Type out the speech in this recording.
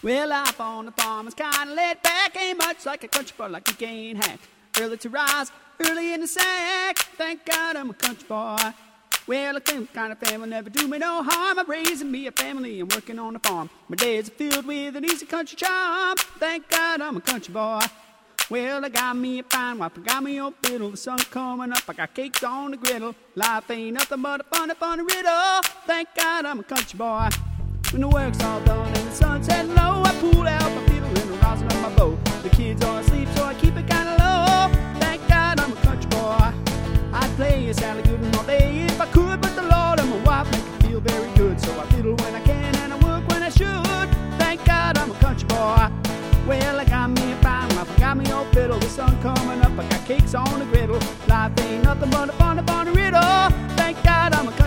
Well, life on the farm is kinda laid back, ain't much like a country boy like you can't hack. Early to rise, early in the sack, thank God I'm a country boy. Well, the kind of family never do me no harm. I'm raising me a family and working on the farm. My days are filled with an easy country charm, thank God I'm a country boy. Well, I got me a fine wife, I got me a fiddle, the sun coming up, I got cakes on the griddle. Life ain't nothing but a funny, funny riddle, thank God I'm a country boy. When the work's all done and the sun's setting low, I pull out my fiddle and the rosin on my bow. The kids are asleep, so I keep it kinda low, thank God I'm a country boy. I'd play a Sally Gooden all day if I could, but the Lord and my wife make it feel very good. So I fiddle when I can and I work when I should, thank God I'm a country boy. Well, I got me a fine wife, I got me old fiddle, the sun coming up, I got cakes on the griddle. Life ain't nothing but a funny, funny riddle, thank God I'm a country boy.